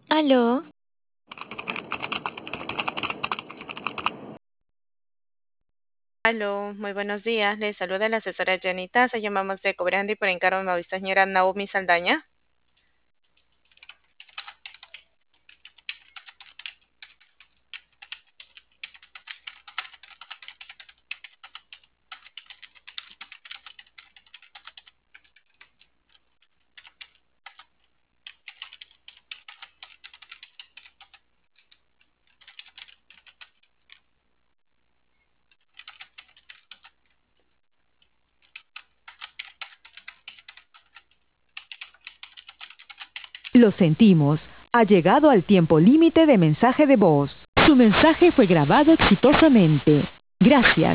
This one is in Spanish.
Aló, Aló, muy buenos días. Les saluda la asesora Janita. Se llamamos de Cobrando y por encargo de la señora Naomi Saldaña. Lo sentimos, ha llegado al tiempo límite de mensaje de voz. Su mensaje fue grabado exitosamente. Gracias.